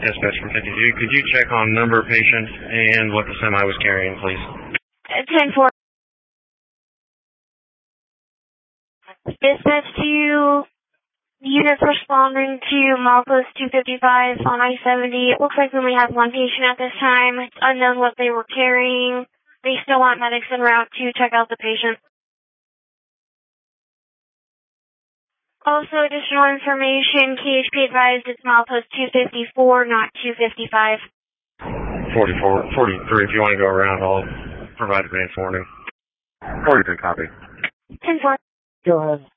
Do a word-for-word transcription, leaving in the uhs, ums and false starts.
Dispatch from fifty-two, could you check on number of patients and what the semi was carrying, please? ten four. Dispatch to units responding to milepost two fifty-five on I seventy. It looks like we only have one patient at this time. It's unknown what they were carrying. They still want medics en route to check out the patient. Also, additional information, K H P advised it's milepost two fifty-four, not two fifty-five. forty-four, forty-three, if you want to go around, I'll provide advance warning. forty-three, copy. ten four. Go ahead.